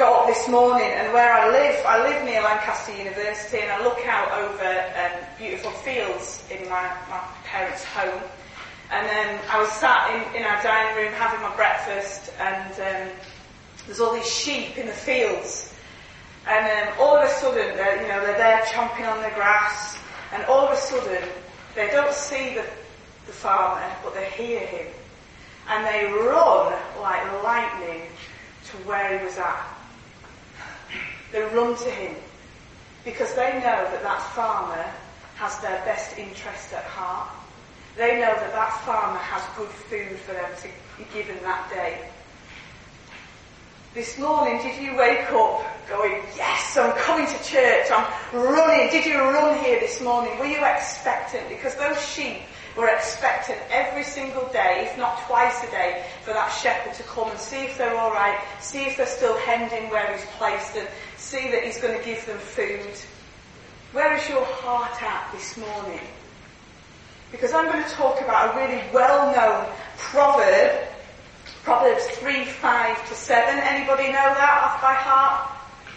got up this morning, and where I live near Lancaster University, and I look out over beautiful fields in my parents' home. And I was sat in our dining room having my breakfast, and there's all these sheep in the fields. And all of a sudden, they're there chomping on the grass, and all of a sudden, they don't see the farmer, but they hear him. And they run like lightning to where he was at. They run to him because they know that farmer has their best interest at heart. They know that farmer has good food for them to be given that day. This morning, did you wake up going, yes, I'm coming to church, I'm running? Did you run here this morning? Were you expectant? Because those sheep were expectant every single day, if not twice a day, for that shepherd to come and see if they're all right, see if they're still hemmed in where he's placed them, see that he's going to give them food. Where is your heart at this morning? Because I'm going to talk about a really well-known proverb, Proverbs 3, 5 to 7. Anybody know that off by heart?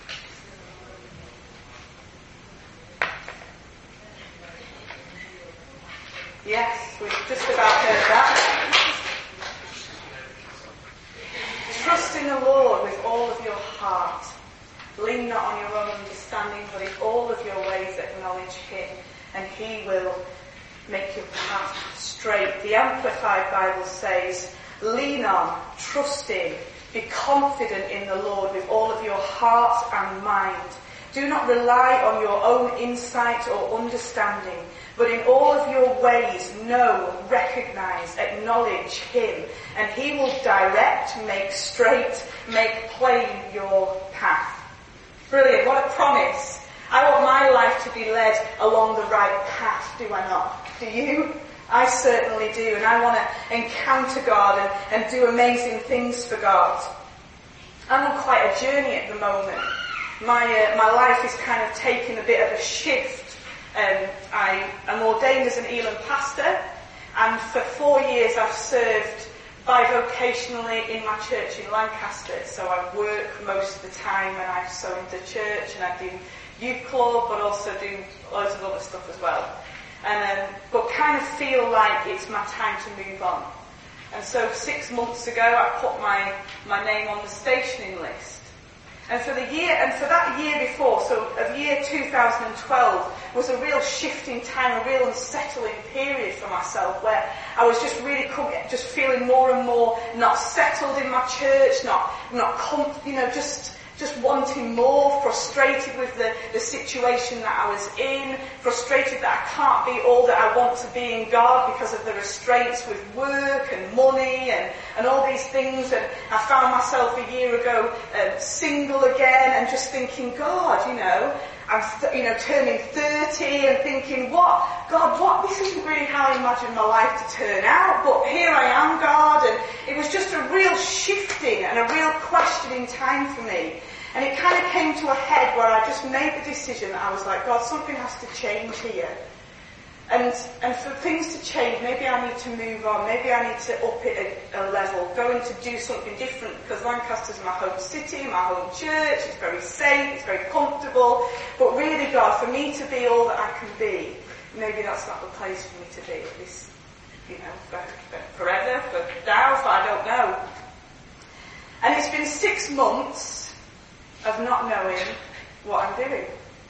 Yes, we've just about heard that. Trust in the Lord with all of your heart. Lean not on your own understanding, but in all of your ways acknowledge him, and he will make your path straight. The Amplified Bible says, lean on, trust in, be confident in the Lord with all of your heart and mind. Do not rely on your own insight or understanding, but in all of your ways know, recognize, acknowledge him, and he will direct, make straight, make plain your path. Brilliant, what a promise. I want my life to be led along the right path, do I not? Do you? I certainly do, and I want to encounter God and do amazing things for God. I'm on quite a journey at the moment. My life is kind of taking a bit of a shift. I am ordained as an Elam pastor, and for 4 years I've served bivocationally in my church in Lancaster. So I work most of the time, and I sew into church, and I do youth club, but also do loads of other stuff as well. But kind of feel like it's my time to move on. And so 6 months ago I put my name on the stationing list. And for that year before, so of year 2012, was a real shifting time, a real unsettling period for myself, where I was just really just feeling more and more not settled in my church, just wanting more, frustrated with the situation that I was in, frustrated that I can't be all that I want to be in God because of the restraints with work and money and all these things. And I found myself a year ago single again and just thinking, God, I'm turning 30 and thinking, God, this isn't really how I imagined my life to turn out, but here I am, God. And it was just a real shifting and a real questioning time for me. And it kind of came to a head where I just made the decision that I was like, God, something has to change here. And for things to change, maybe I need to move on, maybe I need to up it a level, going to do something different, because Lancaster's my home city, my home church, it's very safe, it's very comfortable. But really, God, for me to be all that I can be, maybe that's not the place for me to be, at least, for forever, for now, I don't know. And it's been 6 months of not knowing what I'm doing.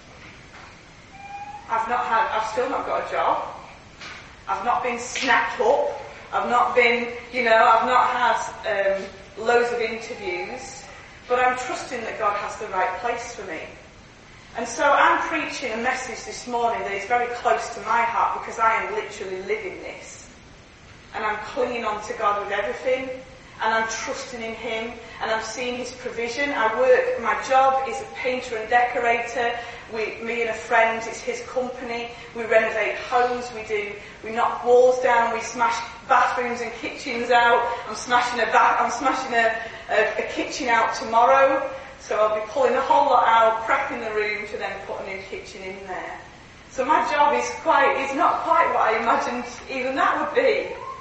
I've still not got a job. I've not been snapped up. I've not been, I've not had loads of interviews. But I'm trusting that God has the right place for me. And so I'm preaching a message this morning that is very close to my heart, because I am literally living this. And I'm clinging on to God with everything. And I'm trusting in him, and I'm seeing his provision. My job is a painter and decorator. Me and a friend, it's his company. We renovate homes, we knock walls down, we smash bathrooms and kitchens out. I'm smashing a kitchen out tomorrow. So I'll be pulling the whole lot out, prepping the room to then put a new kitchen in there. So my job is not quite what I imagined even that would be.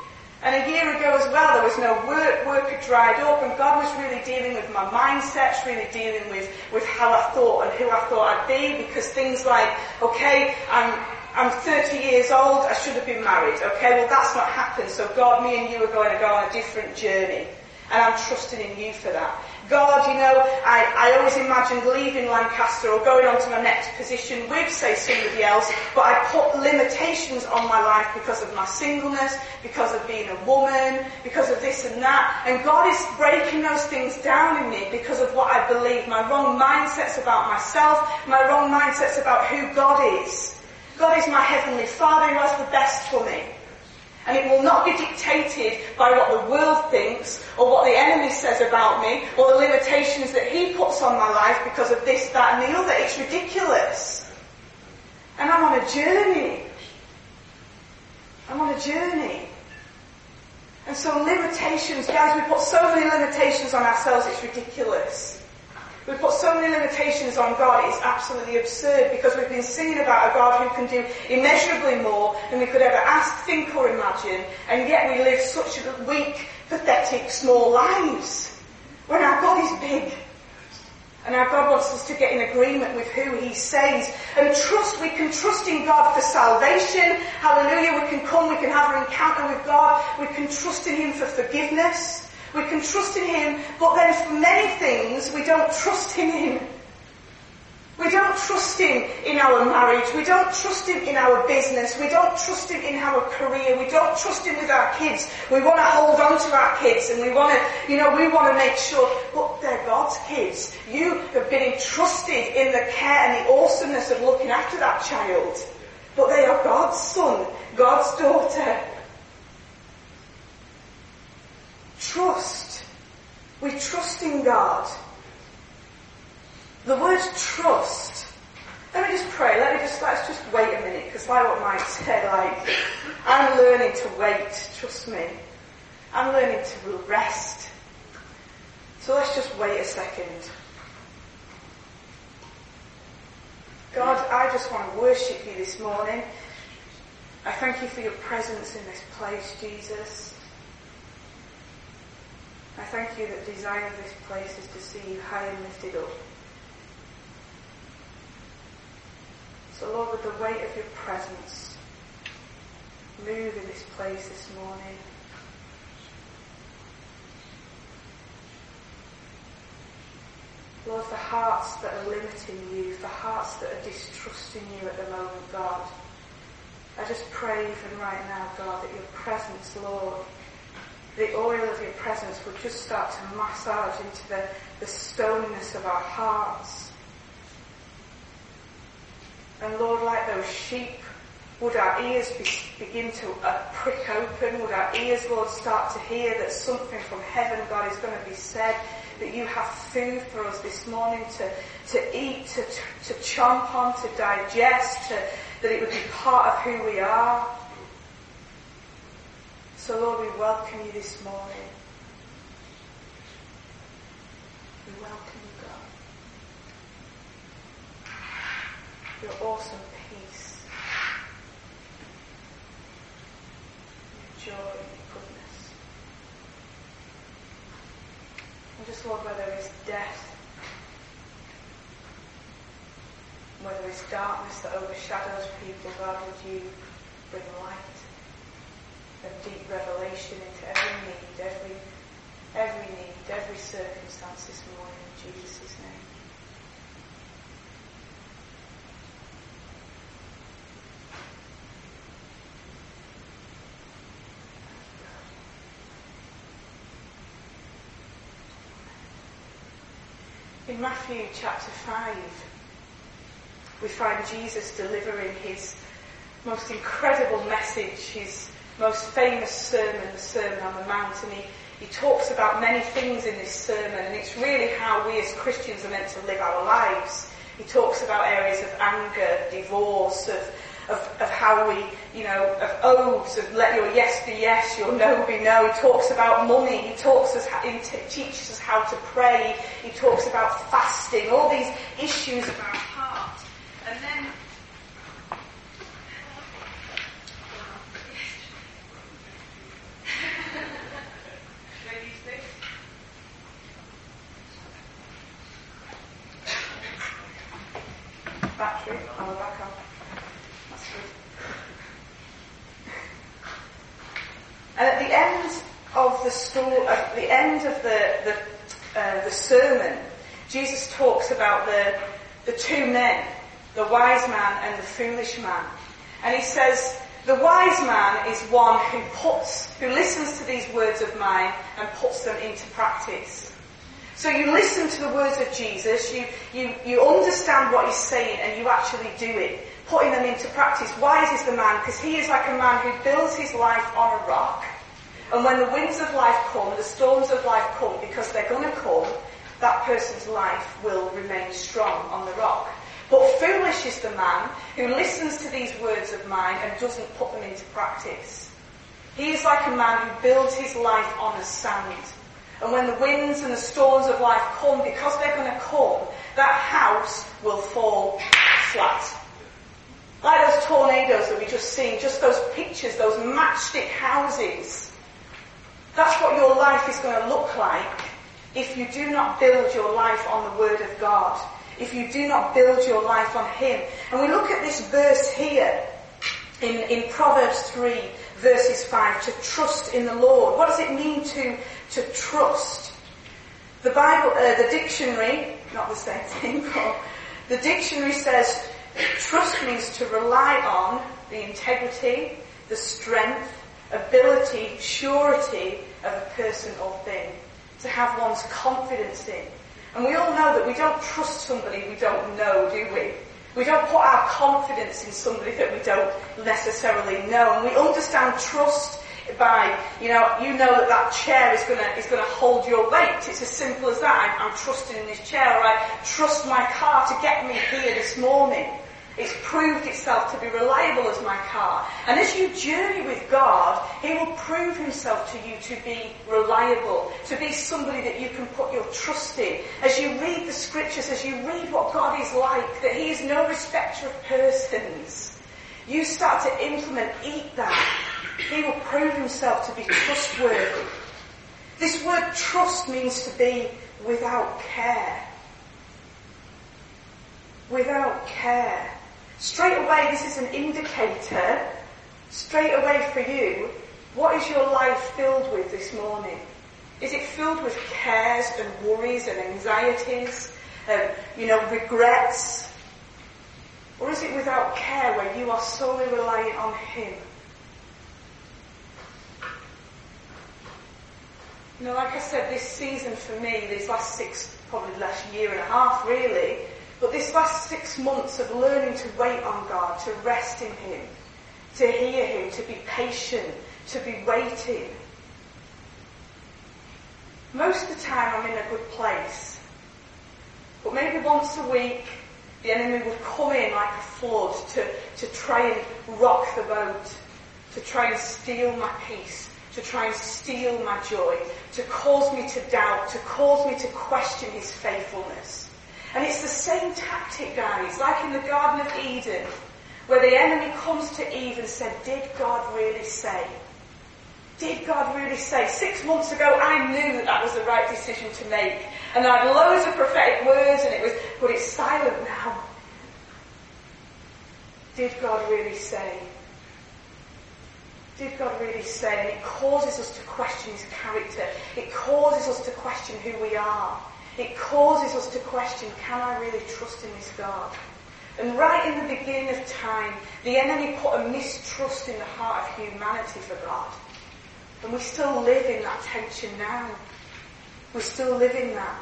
And a year ago as well, there was no work had dried up, and God was really dealing with my mindsets, really dealing with how I thought and who I thought I'd be, because things like, okay, I'm 30 years old, I should have been married. Okay, well that's not happened, so God, me and you are going to go on a different journey. And I'm trusting in you for that. God, you know, I always imagined leaving Lancaster or going on to my next position with, say, somebody else, but I put limitations on my life because of my singleness, because of being a woman, because of this and that. And God is breaking those things down in me because of what I believe, my wrong mindsets about myself, my wrong mindsets about who God is. God is my Heavenly Father who has the best for me. And it will not be dictated by what the world thinks or what the enemy says about me or the limitations that he puts on my life because of this, that and the other. It's ridiculous. And I'm on a journey. I'm on a journey. And so limitations, guys, we put so many limitations on ourselves, it's ridiculous. We put so many limitations on God, it's absolutely absurd, because we've been singing about a God who can do immeasurably more than we could ever ask, think or imagine, and yet we live such weak, pathetic, small lives. When our God is big. And our God wants us to get in agreement with who He says. And trust, we can trust in God for salvation. Hallelujah, we can come, we can have an encounter with God. We can trust in Him for forgiveness. We can trust in Him, but then for many things we don't trust Him in. We don't trust Him in our marriage. We don't trust Him in our business. We don't trust Him in our career. We don't trust Him with our kids. We want to hold on to our kids and we want to make sure, but they're God's kids. You have been entrusted in the care and the awesomeness of looking after that child. But they are God's son, God's daughter. Trust. We trust in God. The word trust. Let me just pray. Let's just wait a minute, because like what Mike said, I'm learning to wait. Trust me. I'm learning to rest. So let's just wait a second. God, I just want to worship you this morning. I thank you for your presence in this place, Jesus. I thank you that the design of this place is to see you high and lifted up. So Lord, with the weight of your presence, move in this place this morning. Lord, for hearts that are limiting you, for hearts that are distrusting you at the moment, God, I just pray even right now, God, that your presence, Lord, the oil of your presence would just start to massage into the stoniness of our hearts. And Lord, like those sheep, would our ears begin to prick open? Would our ears, Lord, start to hear that something from heaven, God, is going to be said? That you have food for us this morning to eat, to chomp on, to digest, that it would be part of who we are. So Lord, we welcome you this morning. We welcome you, God. Your awesome peace. Your joy and your goodness. And just Lord, where there is death, where there is darkness that overshadows people, God, would you bring light? A deep revelation into every need, every circumstance this morning, in Jesus' name. In Matthew chapter 5, we find Jesus delivering his most incredible message, his most famous sermon, the Sermon on the Mount, and he talks about many things in this sermon, and it's really how we as Christians are meant to live our lives. He talks about areas of anger, divorce, of how we, of oaths, of let your yes be yes, your no be no. He talks about money. He teaches us how to pray. He talks about fasting, all these issues of our heart. And then the end of the sermon, Jesus talks about the two men, the wise man and the foolish man. And he says, the wise man is one who listens to these words of mine and puts them into practice. So you listen to the words of Jesus, you understand what he's saying, and you actually do it, putting them into practice. Wise is the man, because he is like a man who builds his life on a rock. And when the winds of life come, the storms of life come, because they're going to come, that person's life will remain strong on the rock. But foolish is the man who listens to these words of mine and doesn't put them into practice. He is like a man who builds his life on the sand. And when the winds and the storms of life come, because they're going to come, that house will fall flat. Like those tornadoes that we just seen, just those pictures, those matchstick houses. That's what your life is going to look like if you do not build your life on the Word of God. If you do not build your life on Him. And we look at this verse here in Proverbs 3, verses 5, to trust in the Lord. What does it mean to trust? The Bible, the dictionary, not the same thing, but the dictionary says trust means to rely on the integrity, the strength, ability, surety of a person or thing. To have one's confidence in. And we all know that we don't trust somebody we don't know, do we? We don't put our confidence in somebody that we don't necessarily know. And we understand trust by, you know that chair is going to hold your weight. It's as simple as that. I'm trusting in this chair, or I trust my car to get me here this morning. It's proved itself to be reliable as my car. And as you journey with God, He will prove Himself to you to be reliable, to be somebody that you can put your trust in. As you read the scriptures, as you read what God is like, that He is no respecter of persons, you start to eat that. He will prove Himself to be trustworthy. This word trust means to be without care. Without care. Straight away, this is an indicator, straight away for you, what is your life filled with this morning? Is it filled with cares and worries and anxieties, regrets? Or is it without care, where you are solely reliant on Him? Like I said, this season for me, these last probably last year and a half really, but this last 6 months of learning to wait on God, to rest in Him, to hear Him, to be patient, to be waiting. Most of the time I'm in a good place. But maybe once a week the enemy would come in like a flood to try and rock the boat, to try and steal my peace, to try and steal my joy, to cause me to doubt, to cause me to question His faithfulness. And it's the same tactic, guys, like in the Garden of Eden, where the enemy comes to Eve and said, did God really say? Did God really say? 6 months ago I knew that was the right decision to make. And I had loads of prophetic words but it's silent now. Did God really say? Did God really say? And it causes us to question His character. It causes us to question who we are. It causes us to question, can I really trust in this God? And right in the beginning of time, the enemy put a mistrust in the heart of humanity for God. And we still live in that tension now. We still live in that.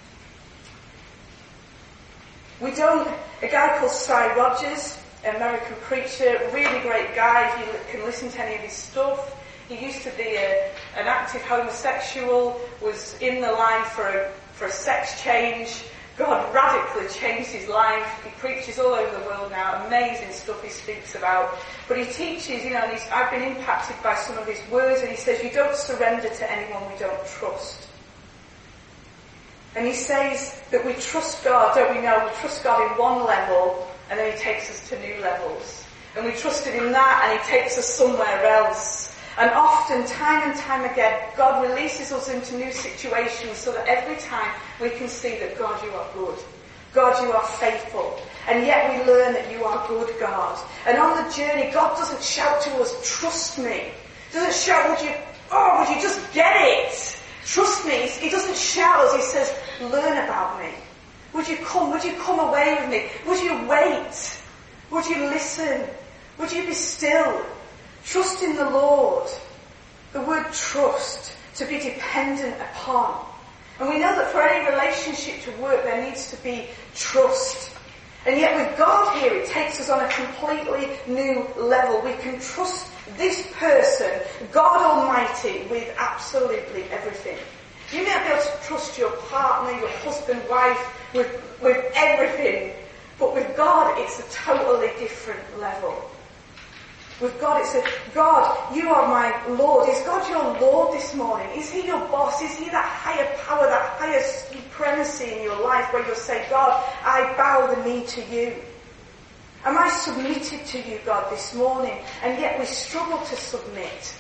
A guy called Cy Rogers, American preacher, really great guy, if you can listen to any of his stuff. He used to be an active homosexual, was in the line for a sex change. God radically changed his life. He preaches all over the world now. Amazing stuff he speaks about. But he teaches, and I've been impacted by some of his words, and he says, you don't surrender to anyone we don't trust. And he says that we trust God, don't we know? We trust God in one level, and then He takes us to new levels. And we trust Him in that, and He takes us somewhere else. And often, time and time again, God releases us into new situations so that every time we can see that, God, you are good. God, you are faithful. And yet we learn that you are good, God. And on the journey, God doesn't shout to us, trust me. Doesn't shout, oh, would you just get it? Trust me. He doesn't shout us, he says, learn about me. Would you come? Would you come away with me? Would you wait? Would you listen? Would you be still? Trust in the Lord. The word trust, to be dependent upon. And we know that for any relationship to work, there needs to be trust. And yet with God here, it takes us on a completely new level. We can trust this person, God Almighty, with absolutely everything. You may not be able to trust your partner, your husband, wife, with everything. But with God, it's a totally different level. With God, it's God, you are my Lord. Is God your Lord this morning? Is he your boss? Is he that higher power, that higher supremacy in your life where you'll say, God, I bow the knee to you? Am I submitted to you, God, this morning? And yet we struggle to submit.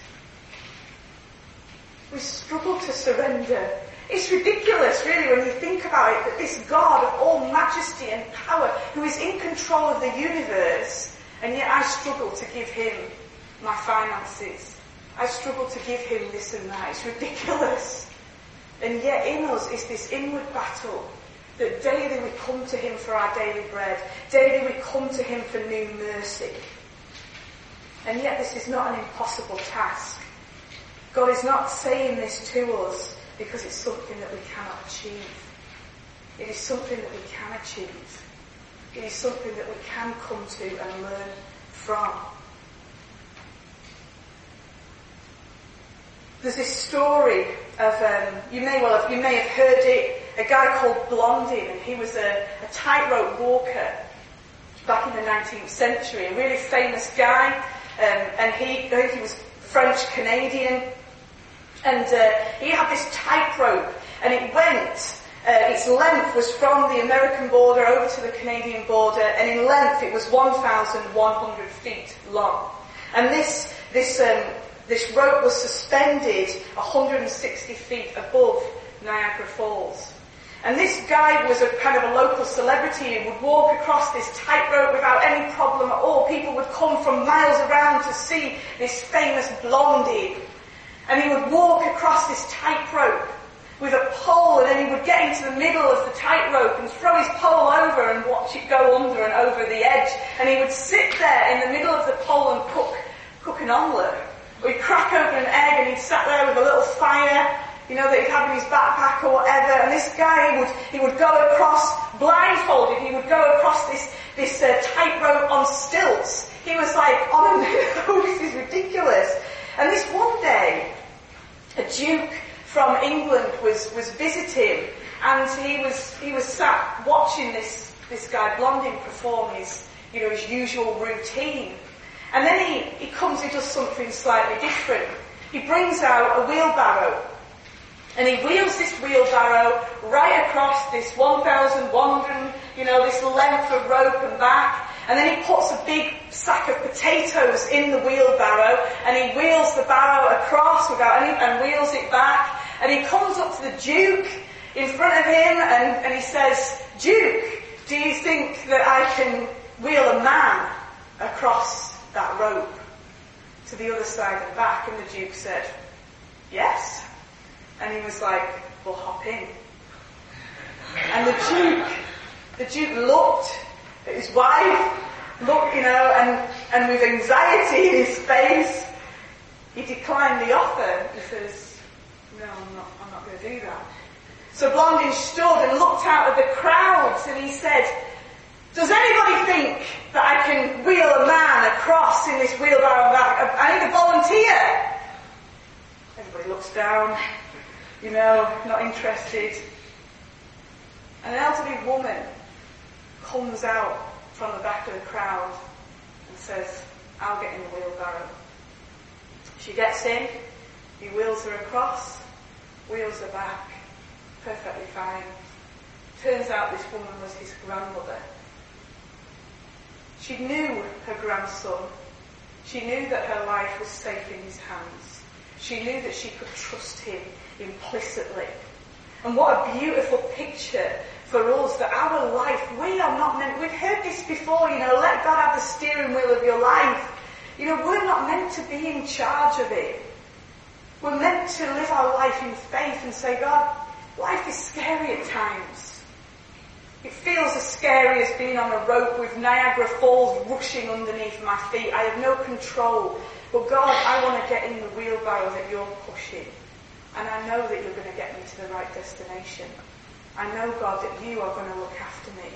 We struggle to surrender. It's ridiculous, really, when you think about it, that this God of all majesty and power, who is in control of the universe, and yet I struggle to give him my finances. I struggle to give him this and that. It's ridiculous. And yet in us is this inward battle that daily we come to him for our daily bread. Daily we come to him for new mercy. And yet this is not an impossible task. God is not saying this to us because it's something that we cannot achieve. It is something that we can achieve. It is something that we can come to and learn from. There's this story of, you may have heard it, a guy called Blondin, and he was a tightrope walker back in the 19th century, a really famous guy, and he was French-Canadian, and he had this tightrope, and it went, its length was from the American border over to the Canadian border, and in length it was 1,100 feet long. And this rope was suspended 160 feet above Niagara Falls. And this guy was a kind of a local celebrity and would walk across this tightrope without any problem at all. People would come from miles around to see this famous Blondie. And he would walk across this tightrope with a pole, and then he would get into the middle of the tightrope and throw his pole over and watch it go under and over the edge. And he would sit there in the middle of the pole and cook an omelette. Or he'd crack open an egg and he'd sat there with a little fire, that he'd had in his backpack or whatever. And this guy, he would go across, blindfolded, he would go across this tightrope on stilts. He was like, oh no, this is ridiculous. And this one day, a duke from England was visiting, and he was sat watching this guy Blondin perform his usual routine. And then he comes, he does something slightly different. He brings out a wheelbarrow, and he wheels this wheelbarrow right across this 1,100, this length of rope and back. And then he puts a big sack of potatoes in the wheelbarrow, and he wheels the barrow across and wheels it back. And he comes up to the Duke in front of him, and he says, Duke, do you think that I can wheel a man across that rope to the other side and back? And the Duke said, yes. And he was like, well, hop in. And the Duke looked at his wife, and with anxiety in his face, he declined the offer. He says, no, I'm not going to do that. So Blondin stood and looked out at the crowds, and he said, does anybody think that I can wheel a man across in this wheelbarrow back? I need a volunteer. Everybody looks down, not interested. And an elderly woman comes out from the back of the crowd and says, I'll get in the wheelbarrow. She gets in, he wheels her across, wheels her back, perfectly fine. Turns out this woman was his grandmother. She knew her grandson. She knew that her life was safe in his hands. She knew that she could trust him implicitly. And what a beautiful picture for us, that our life, we are not meant, we've heard this before, let God have the steering wheel of your life. We're not meant to be in charge of it. We're meant to live our life in faith and say, God, life is scary at times. It feels as scary as being on a rope with Niagara Falls rushing underneath my feet. I have no control. But God, I want to get in the wheelbarrow that you're pushing. And I know that you're going to get me to the right destination. I know, God, that you are going to look after me.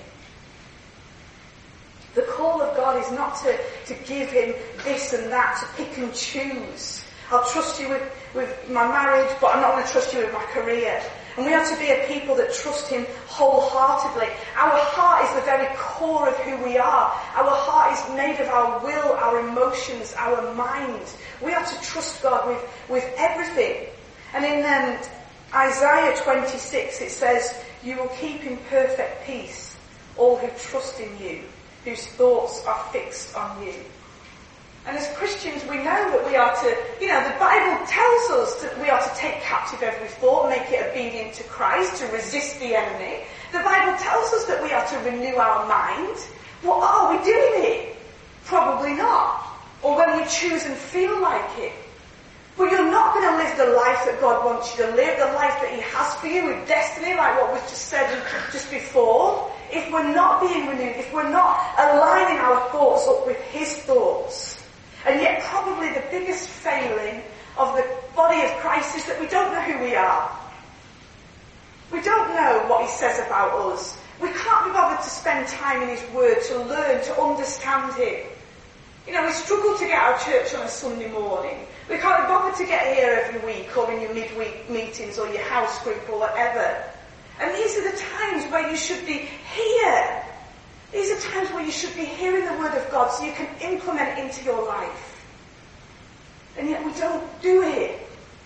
The call of God is not to give him this and that, to pick and choose. I'll trust you with my marriage, but I'm not going to trust you with my career. And we have to be a people that trust him wholeheartedly. Our heart is the very core of who we are. Our heart is made of our will, our emotions, our mind. We have to trust God with everything. And in Isaiah 26 it says, you will keep in perfect peace all who trust in you, whose thoughts are fixed on you. And as Christians, we know that we are to, the Bible tells us that we are to take captive every thought, make it obedient to Christ, to resist the enemy. The Bible tells us that we are to renew our mind. Well, are we doing it? Probably not. Or when we choose and feel like it. But you're not going to live the life that God wants you to live, the life that he has for you with destiny, like what was just said just before. If we're not being renewed, if we're not aligning our thoughts up with his thoughts. And yet probably the biggest failing of the body of Christ is that we don't know who we are. We don't know what he says about us. We can't be bothered to spend time in his word, to learn, to understand him. We struggle to get out of church on a Sunday morning. We can't be bothered to get here every week or in your midweek meetings or your house group or whatever. And these are the times where you should be here. These are times where you should be hearing the word of God so you can implement it into your life. And yet we don't do it.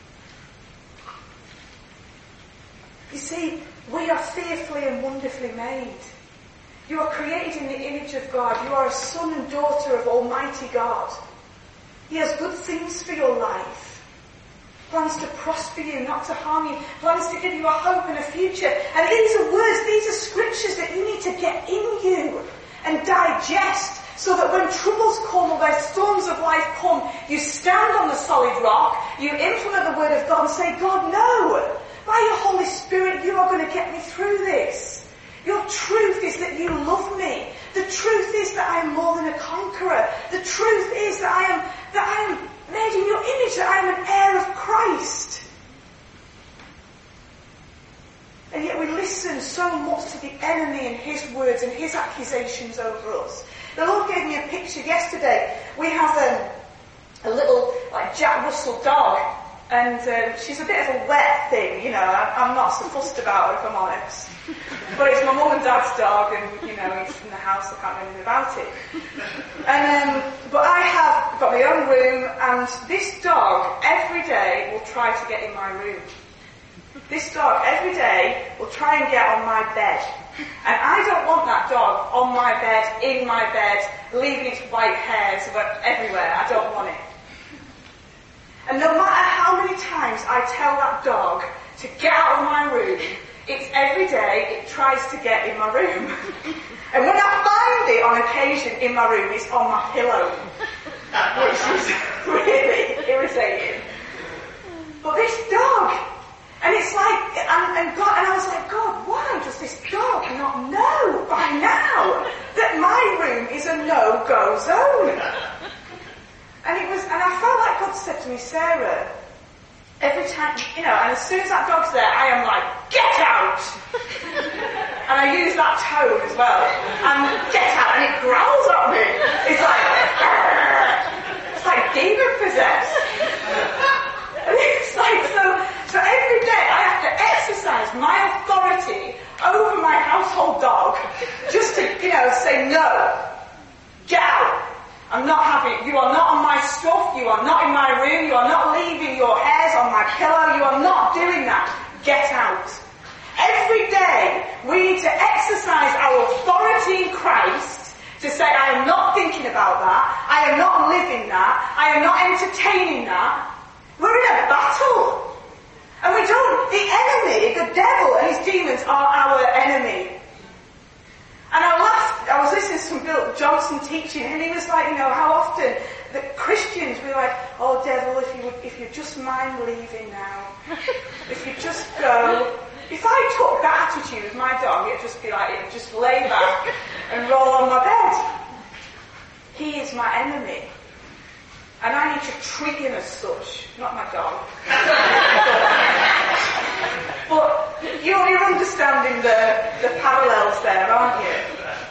You see, we are fearfully and wonderfully made. You are created in the image of God. You are a son and daughter of Almighty God. He has good things for your life. Plans to prosper you, not to harm you. Plans to give you a hope and a future. And these are words, these are scriptures that you need to get in you and digest so that when troubles come or when storms of life come, you stand on the solid rock, you implement the word of God and say, God, no! By your Holy Spirit, you are going to get me through this. Your truth is that you love me. The truth is that I am more than a conqueror. The truth is that I am made in your image, that I am an heir of Christ. And yet we listen so much to the enemy and his words and his accusations over us. The Lord gave me a picture yesterday. We have a little Jack Russell dog, and she's a bit of a wet thing, I'm not so fussed about her, if I'm honest. But it's my mum and dad's dog, and he's in the house, I can't do anything about it. And but I have got my own room, and this dog every day will try to get in my room. This dog every day will try and get on my bed. And I don't want that dog on my bed, in my bed, leaving its white hairs everywhere. I don't want it. And no matter how many times I tell that dog to get out of my room, it's every day it tries to get in my room. And when I find it on occasion in my room, it's on my pillow, which is really irritating. But this dog, and it's like, and I was like, God, why does this dog not know by now that my room is a no-go zone? And I felt like God said to me, Sarah, every time, and as soon as that dog's there, I am like, get out! And I use that tone as well. And get out, and it growls at me. It's like demon possessed. And it's like, so every day I have to exercise my authority over my household dog just to, say, no, get out. I'm not having it. You are not on my stuff. You are not in my room. You are not leaving your hairs on my pillow. You are not doing that. Get out. Every day we need to exercise our authority in Christ to say, I am not thinking about that. I am not living that. I am not entertaining that. We're in a battle. And the enemy, the devil and his demons are our enemy. And I was listening to some Bill Johnson teaching, and he was like, how often the Christians, we're like, oh devil, if you just mind leaving now, if you just go. If I took that attitude with my dog, it'd just be like, it'd just lay back and roll on my bed. He is my enemy. And I need to treat him as such, not my dog. But you're understanding the parallels there, aren't you?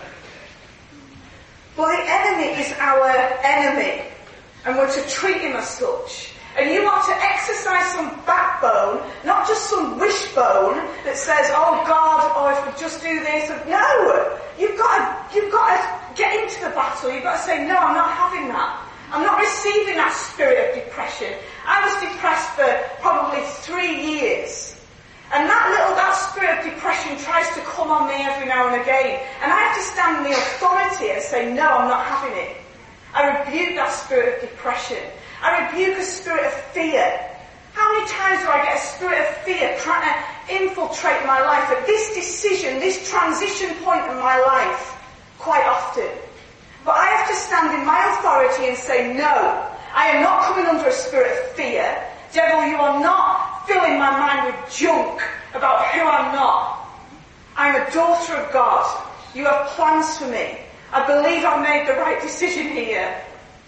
But the enemy is our enemy, and we're to treat him as such. And you are to exercise some backbone, not just some wishbone that says, oh God, oh if we just do this. No! You've got to get into the battle. You've got to say, no, I'm not having that. I'm not receiving that spirit of depression. I was depressed for probably 3 years. And that spirit of depression tries to come on me every now and again. And I have to stand in the authority and say, no, I'm not having it. I rebuke that spirit of depression. I rebuke a spirit of fear. How many times do I get a spirit of fear trying to infiltrate my life at this decision, this transition point in my life? Quite often. But I have to stand in my authority and say, no, I am not coming under a spirit of fear. Devil, you are not filling my mind with junk about who I'm not. I'm a daughter of God. You have plans for me. I believe I've made the right decision here.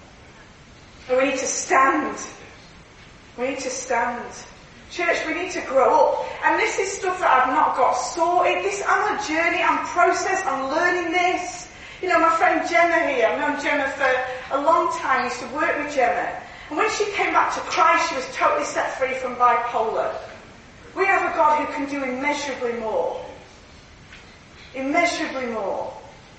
And we need to stand. We need to stand. Church, we need to grow up. And this is stuff that I've not got sorted. I'm on a journey, I'm processed, I'm learning this. You know, my friend Gemma here, I've known Gemma for a long time, I used to work with Gemma. And when she came back to Christ, she was totally set free from bipolar. We have a God who can do immeasurably more. Immeasurably more.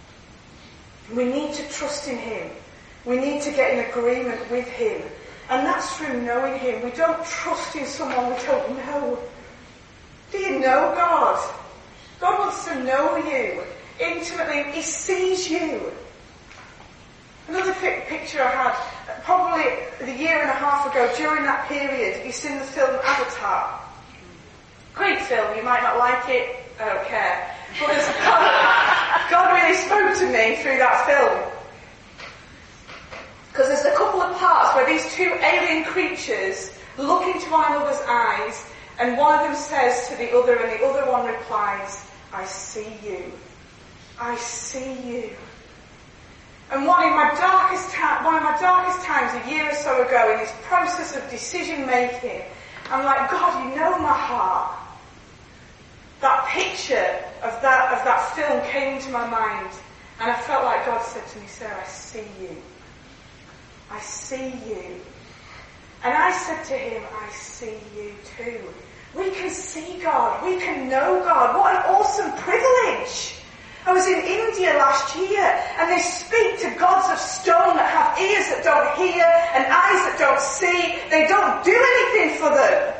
We need to trust in him. We need to get in agreement with him. And that's through knowing him. We don't trust in someone we don't know. Do you know God? God wants to know you intimately. He sees you. Another picture I had, probably a year and a half ago, during that period, have you seen the film Avatar? Great film, you might not like it, I don't care. But God really spoke to me through that film. Because there's a couple of parts where these two alien creatures look into one another's eyes, and one of them says to the other, and the other one replies, I see you. I see you. And one of my darkest times, a year or so ago, in this process of decision making, I'm like, God, you know my heart. That picture of that film came into my mind, and I felt like God said to me, Sarah, I see you. I see you. And I said to him, I see you too. We can see God. We can know God. What an awesome privilege. I was in India last year, and they speak to gods of stone that have ears that don't hear and eyes that don't see. They don't do anything for them.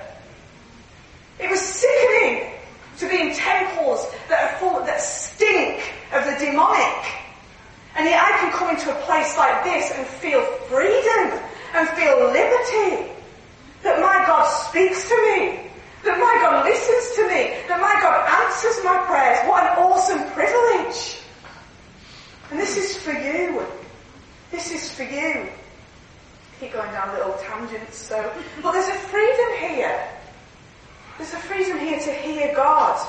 It was sickening to be in temples that stink of the demonic. And yet I can come into a place like this and feel freedom and feel liberty. That my God speaks to me. That my God listens to me. That my God answers my prayers. What an awesome privilege. And this is for you. This is for you. Keep going down little tangents, but there's a freedom here. There's a freedom here to hear God.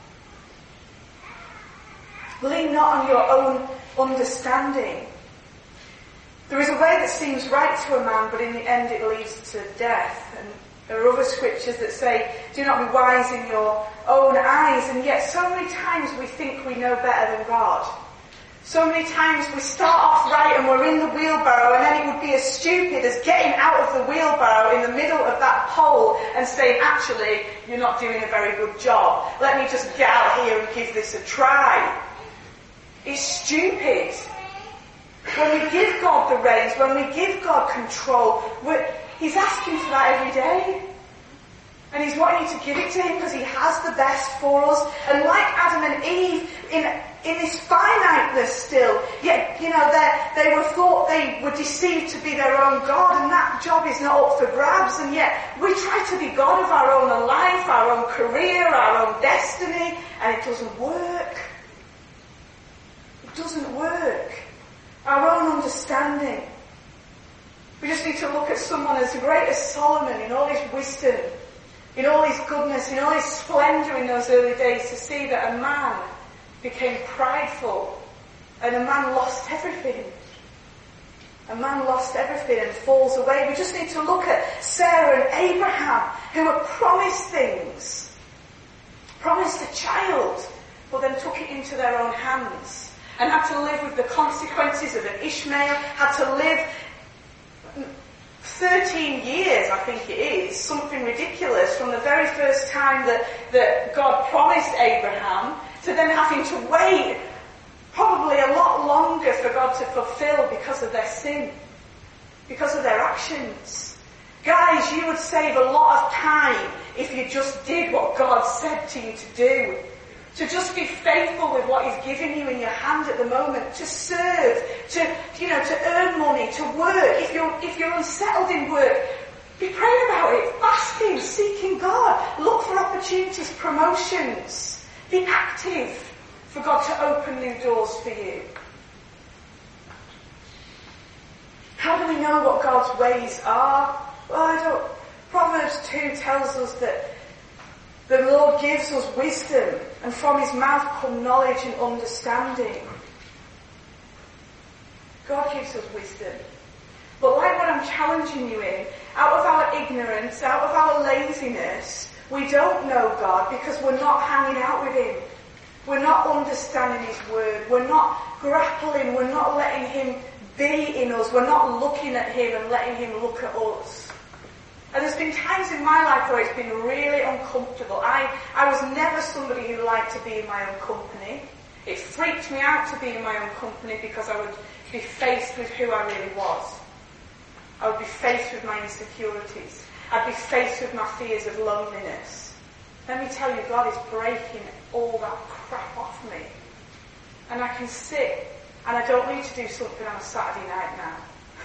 Lean not on your own understanding. There is a way that seems right to a man, but in the end it leads to death. And there are other scriptures that say, do not be wise in your own eyes. And yet so many times we think we know better than God. So many times we start off right and we're in the wheelbarrow, and then it would be as stupid as getting out of the wheelbarrow in the middle of that hole and saying, actually, you're not doing a very good job. Let me just get out here and give this a try. It's stupid. When we give God the reins, when we give God control, He's asking for that every day. And He's wanting you to give it to Him because He has the best for us. And like Adam and Eve, in this finiteness still, yet, they were deceived to be their own God, and that job is not up for grabs. And yet we try to be God of our own life, our own career, our own destiny, and it doesn't work. It doesn't work. Our own understanding. We just need to look at someone as great as Solomon in all his wisdom, in all his goodness, in all his splendour in those early days, to see that a man became prideful and a man lost everything. A man lost everything and falls away. We just need to look at Sarah and Abraham, who were promised things. Promised a child, but then took it into their own hands. And had to live with the consequences of an Ishmael. Had to live 13 years, I think it is, something ridiculous, from the very first time that God promised Abraham, to then having to wait probably a lot longer for God to fulfill because of their sin, because of their actions. Guys, you would save a lot of time if you just did what God said to you to do. To just be faithful with what He's giving you in your hand at the moment, to serve, to earn money, to work. If you're unsettled in work, be praying about it, fasting, seeking God, look for opportunities, promotions, be active for God to open new doors for you. How do we know what God's ways are? Well, Proverbs 2 tells us that the Lord gives us wisdom, and from His mouth come knowledge and understanding. God gives us wisdom. But like what I'm challenging you in, out of our ignorance, out of our laziness, we don't know God because we're not hanging out with Him. We're not understanding His word. We're not grappling. We're not letting Him be in us. We're not looking at Him and letting Him look at us. And there's been times in my life where it's been really uncomfortable. I was never somebody who liked to be in my own company. It freaked me out to be in my own company because I would be faced with who I really was. I would be faced with my insecurities. I'd be faced with my fears of loneliness. Let me tell you, God is breaking all that crap off me. And I can sit, and I don't need to do something on a Saturday night now.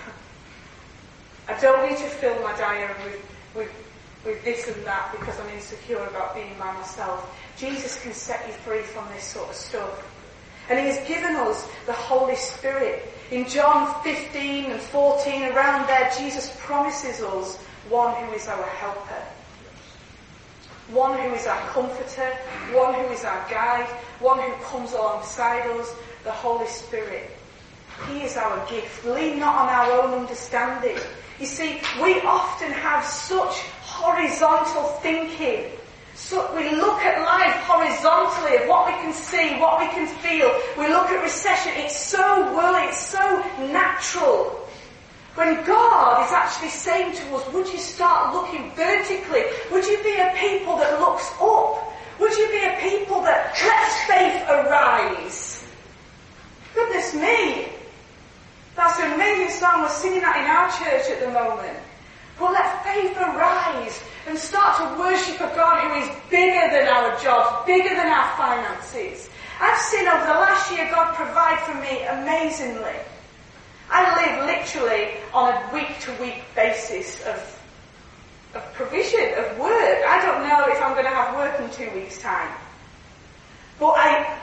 I don't need to fill my diary with this and that because I'm insecure about being by myself. Jesus can set you free from this sort of stuff. And He has given us the Holy Spirit. In John 15 and 14, around there, Jesus promises us one who is our helper. One who is our comforter. One who is our guide. One who comes alongside us, the Holy Spirit. He is our gift. Lean not on our own understanding. You see, we often have such horizontal thinking. So we look at life horizontally of what we can see, what we can feel. We look at recession. It's so worldly, it's so natural. When God is actually saying to us, would you start looking vertically? Would you be a people that looks up? Would you be a people that lets faith arise? Goodness me. That's an amazing song. We're singing that in our church at the moment. But let faith arise and start to worship a God who is bigger than our jobs, bigger than our finances. I've seen over the last year God provide for me amazingly. I live literally on a week-to-week basis of provision, of work. I don't know if I'm going to have work in 2 weeks' time. But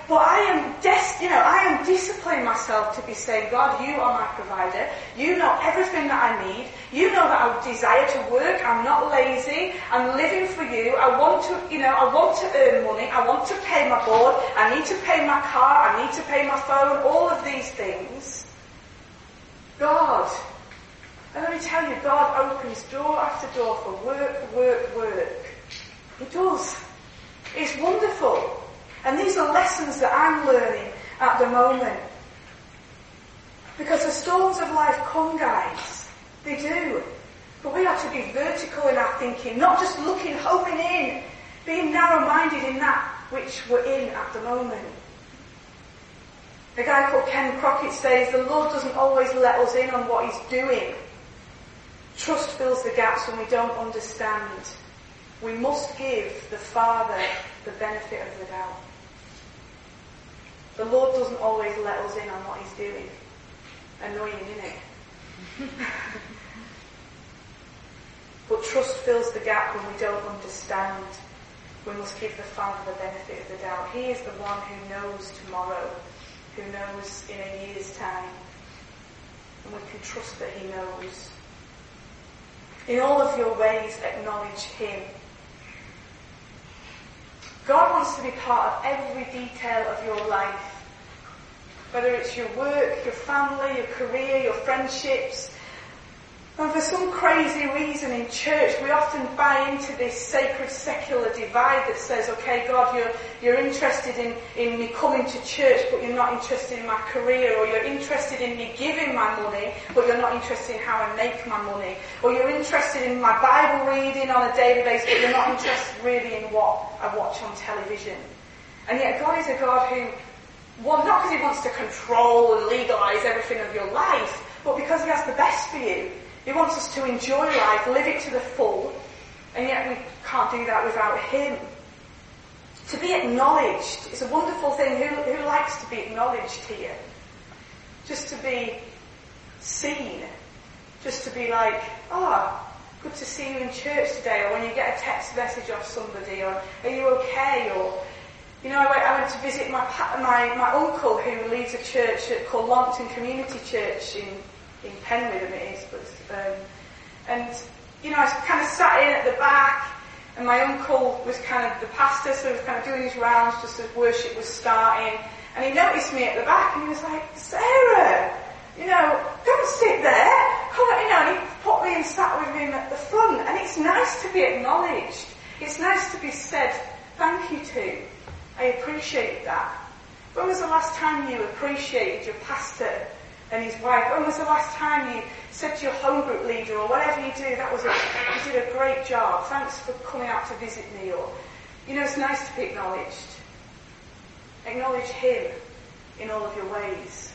I am disciplining myself to be saying, God, you are my provider. You know everything that I need. You know that I desire to work. I'm not lazy. I'm living for you. I want to earn money. I want to pay my board. I need to pay my car. I need to pay my phone. All of these things. God. And let me tell you, God opens door after door for work. He does. It's wonderful. And these are lessons that I'm learning at the moment. Because the storms of life come, guys. They do. But we have to be vertical in our thinking, not just looking, homing in, being narrow-minded in that which we're in at the moment. A guy called Ken Crockett says, the Lord doesn't always let us in on what He's doing. Trust fills the gaps when we don't understand. We must give the Father the benefit of the doubt. The Lord doesn't always let us in on what He's doing. Annoying, isn't it? But trust fills the gap when we don't understand. We must give the Father the benefit of the doubt. He is the one who knows tomorrow, who knows in a year's time. And we can trust that He knows. In all of your ways, acknowledge him. God wants to be part of every detail of your life. Whether it's your work, your family, your career, your friendships. And for some crazy reason in church, we often buy into this sacred secular divide that says, okay, God, you're interested in me coming to church, but you're not interested in my career, or you're interested in me giving my money, but you're not interested in how I make my money, or you're interested in my Bible reading on a daily basis, but you're not interested really in what I watch on television. And yet God is a God who, well, not because he wants to control and legalise everything of your life, but because he has the best for you. He wants us to enjoy life, live it to the full, and yet we can't do that without him. To be acknowledged is a wonderful thing. Who likes to be acknowledged here? Just to be seen. Just to be like, good to see you in church today, or when you get a text message off somebody, or are you okay? Or, I went to visit my uncle who leads a church called Longton Community Church in Penrith, it is, but I kind of sat in at the back, and my uncle was kind of the pastor, so he was kind of doing his rounds just as worship was starting, and he noticed me at the back, and he was like, Sarah, don't sit there, come on, and he put me and sat with him at the front, and it's nice to be acknowledged, it's nice to be said thank you to. I appreciate that. When was the last time you appreciated your pastor and his wife? When was the last time you said to your home group leader, or whatever you do, you did a great job, thanks for coming out to visit me, or, it's nice to be acknowledged. Acknowledge him in all of your ways.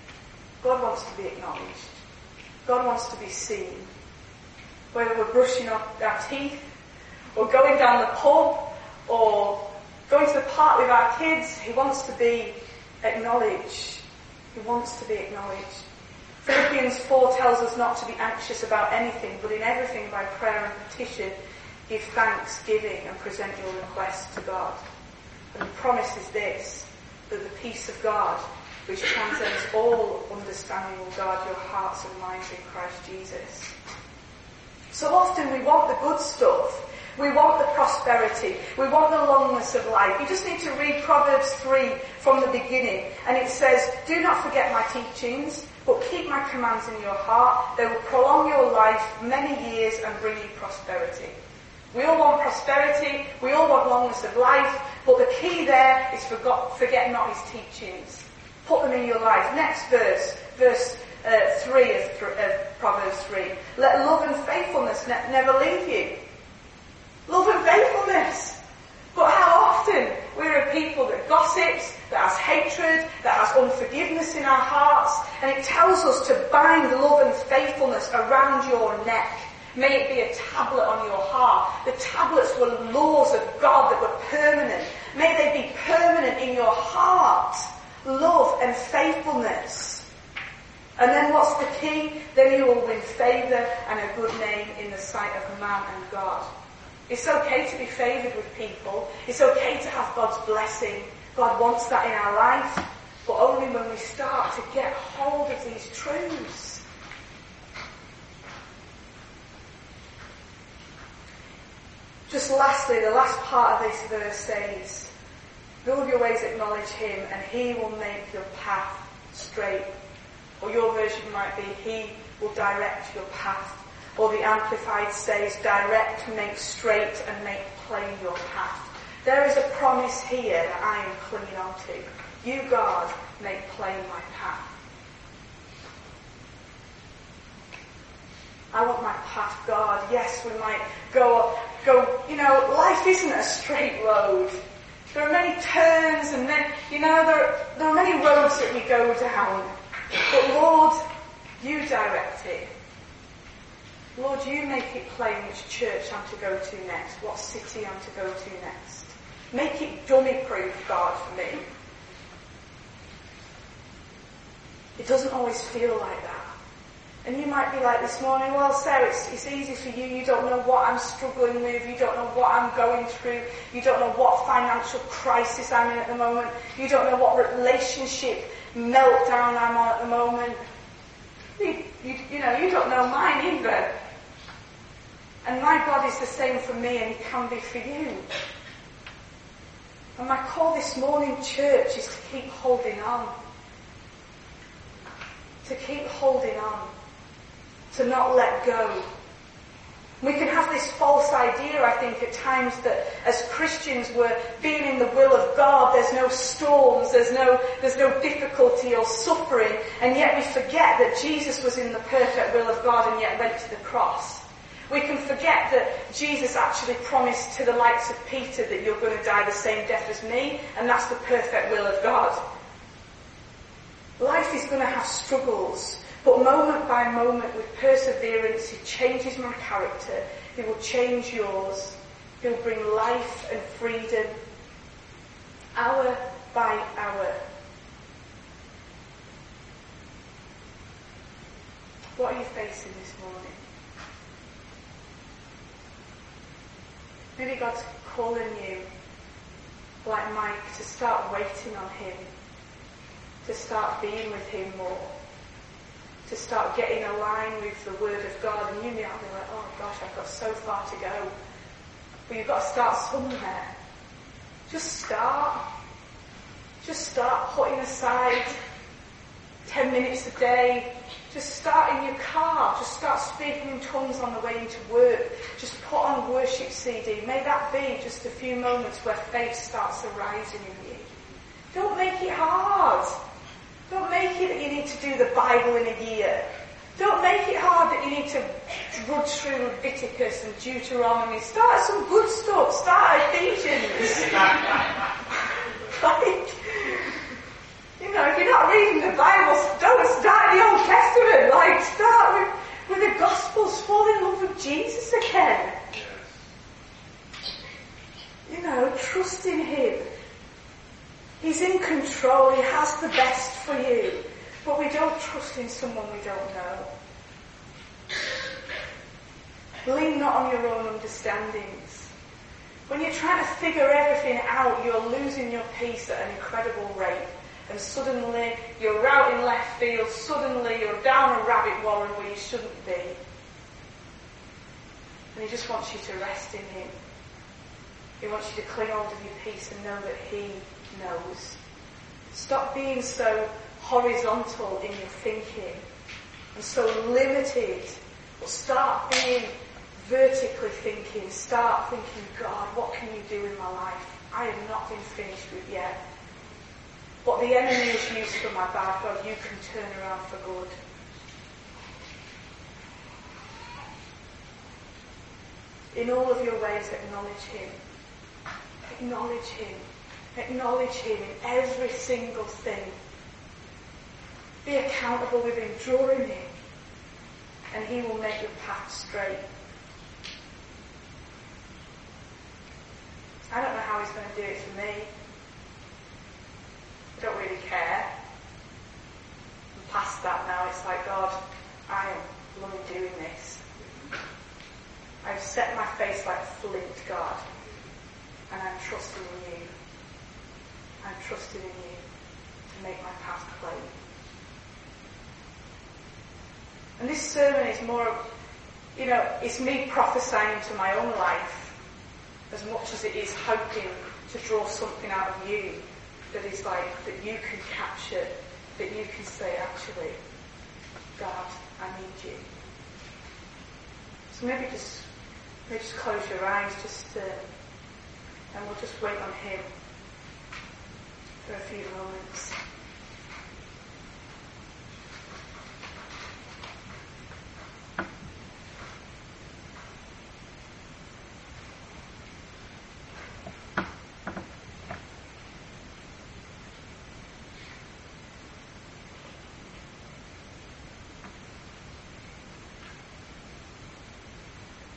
God wants to be acknowledged. God wants to be seen. Whether we're brushing up our teeth, or going down the pub, or going to the park with our kids, he wants to be acknowledged. He wants to be acknowledged. Philippians 4 tells us not to be anxious about anything, but in everything by prayer and petition, give thanksgiving and present your requests to God. And the promise is this, that the peace of God, which transcends all understanding, will guard your hearts and minds in Christ Jesus. So often we want the good stuff. We want the prosperity. We want the longness of life. You just need to read Proverbs 3 from the beginning. And it says, do not forget my teachings, but keep my commands in your heart. They will prolong your life many years and bring you prosperity. We all want prosperity. We all want longness of life. But the key there is forget not his teachings. Put them in your life. Next verse 3 of Proverbs 3. Let love and faithfulness never leave you. Love and faithfulness. But how often we're a people that gossips, that has hatred, that has unforgiveness in our hearts, and it tells us to bind love and faithfulness around your neck. May it be a tablet on your heart. The tablets were laws of God that were permanent. May they be permanent in your heart. Love and faithfulness. And then what's the key? Then you will win favour and a good name in the sight of man and God. It's okay to be favoured with people. It's okay to have God's blessing. God wants that in our life. But only when we start to get hold of these truths. Just lastly, the last part of this verse says, in all of your ways acknowledge him and he will make your path straight. Or your version might be, he will direct your path. Or the Amplified says, direct, make straight, and make plain your path. There is a promise here that I am clinging on to. You, God, make plain my path. I want my path, God. Yes, we might go, life isn't a straight road. There are many turns and then, there are many roads that we go down. But Lord, you direct it. Lord, you make it plain which church I'm to go to next, what city I'm to go to next. Make it dummy-proof, God, for me. It doesn't always feel like that. And you might be like this morning, well, Sarah, it's easy for you. You don't know what I'm struggling with. You don't know what I'm going through. You don't know what financial crisis I'm in at the moment. You don't know what relationship meltdown I'm on at the moment. You don't know mine either. And my God is the same for me, and he can be for you. And my call this morning, church, is to keep holding on. To keep holding on. To not let go. We can have this false idea, I think, at times that as Christians we're being in the will of God, there's no storms, there's no difficulty or suffering, and yet we forget that Jesus was in the perfect will of God and yet went to the cross. We can forget that Jesus actually promised to the likes of Peter that you're going to die the same death as me, and that's the perfect will of God. Life is going to have struggles, but moment by moment, with perseverance, he changes my character. He will change yours. He'll bring life and freedom, hour by hour. What are you facing this morning? Maybe God's calling you, like Mike, to start waiting on him, to start being with him more, to start getting aligned with the Word of God. And you may be like, oh gosh, I've got so far to go. But you've got to start somewhere. Just start. Just start putting aside 10 minutes a day. Just start in your car. Just start speaking in tongues on the way into work. Just put on worship CD. May that be just a few moments where faith starts arising in you. Don't make it hard. Don't make it that you need to do the Bible in a year. Don't make it hard that you need to run through Leviticus and Deuteronomy. Start some good stuff. Start Ephesians. If you're not reading the Bible, don't start in the Old Testament. Start with the Gospels. Fall in love with Jesus again. Trust in him. He's in control. He has the best for you. But we don't trust in someone we don't know. Lean not on your own understandings. When you're trying to figure everything out, you're losing your peace at an incredible rate. And suddenly you're out in left field. Suddenly you're down a rabbit warren where you shouldn't be. And he just wants you to rest in him. He wants you to cling hold of your peace and know that he knows. Stop being so horizontal in your thinking and so limited, but start being vertically thinking. Start thinking, God, what can you do in my life? I have not been finished with yet. What the enemy has used for my bad, God, you can turn around for good. In all of your ways, acknowledge him. Acknowledge him. Acknowledge him in every single thing. Be accountable with him. Draw him in. And he will make your path straight. I don't know how he's going to do it for me. I don't really care. I'm past that now. It's like, God, I am loving doing this. I've set my face like flint, God. And I'm trusting in you. I'm trusting in you to make my path plain. And this sermon is more of, it's me prophesying to my own life as much as it is hoping to draw something out of you that is like, that you can capture, that you can say, actually, God, I need you. So maybe just close your eyes, and we'll just wait on him for a few moments.